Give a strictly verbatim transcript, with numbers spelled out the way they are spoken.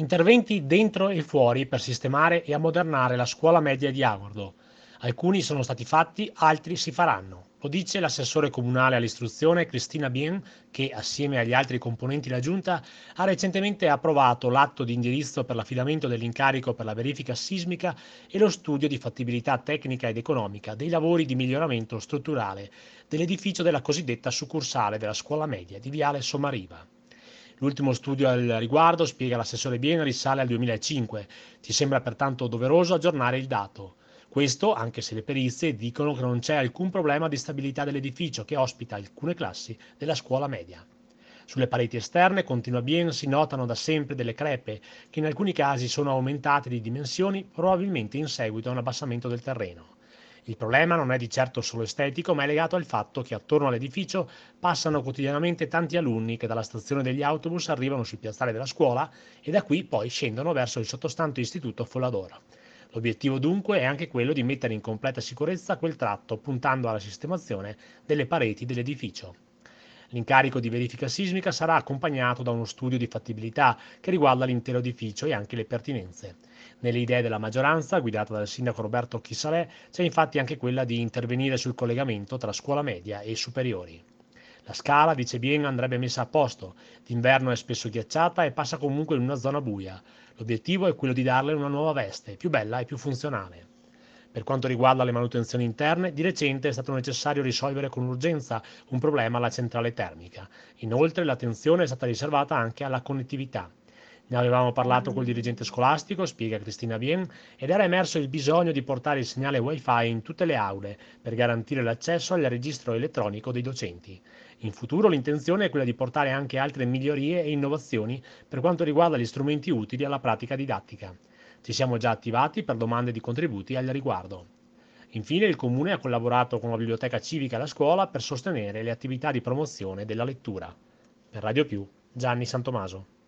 Interventi dentro e fuori per sistemare e ammodernare la scuola media di Agordo. Alcuni sono stati fatti, altri si faranno. Lo dice l'assessore comunale all'istruzione Cristina Bien, che assieme agli altri componenti della Giunta ha recentemente approvato l'atto di indirizzo per l'affidamento dell'incarico per la verifica sismica e lo studio di fattibilità tecnica ed economica dei lavori di miglioramento strutturale dell'edificio della cosiddetta succursale della scuola media di Viale Sommariva. L'ultimo studio al riguardo, spiega l'assessore Bien, risale al duemilacinque. Ci sembra pertanto doveroso aggiornare il dato. Questo anche se le perizie dicono che non c'è alcun problema di stabilità dell'edificio che ospita alcune classi della scuola media. Sulle pareti esterne, continua Bien, si notano da sempre delle crepe che in alcuni casi sono aumentate di dimensioni, probabilmente in seguito a un abbassamento del terreno. Il problema non è di certo solo estetico, ma è legato al fatto che attorno all'edificio passano quotidianamente tanti alunni che dalla stazione degli autobus arrivano sul piazzale della scuola e da qui poi scendono verso il sottostante istituto Folladora. L'obiettivo dunque è anche quello di mettere in completa sicurezza quel tratto, puntando alla sistemazione delle pareti dell'edificio. L'incarico di verifica sismica sarà accompagnato da uno studio di fattibilità che riguarda l'intero edificio e anche le pertinenze. Nelle idee della maggioranza, guidata dal sindaco Roberto Chisalè, c'è infatti anche quella di intervenire sul collegamento tra scuola media e superiori. La scala, dice Bien, andrebbe messa a posto. D'inverno è spesso ghiacciata e passa comunque in una zona buia. L'obiettivo è quello di darle una nuova veste, più bella e più funzionale. Per quanto riguarda le manutenzioni interne, di recente è stato necessario risolvere con urgenza un problema alla centrale termica. Inoltre l'attenzione è stata riservata anche alla connettività. Ne avevamo parlato col dirigente scolastico, spiega Cristina Bien, ed era emerso il bisogno di portare il segnale Wi-Fi in tutte le aule per garantire l'accesso al registro elettronico dei docenti. In futuro l'intenzione è quella di portare anche altre migliorie e innovazioni per quanto riguarda gli strumenti utili alla pratica didattica. Ci siamo già attivati per domande di contributi al riguardo. Infine il Comune ha collaborato con la Biblioteca Civica e la scuola per sostenere le attività di promozione della lettura. Per Radio Più, Gianni Santomaso.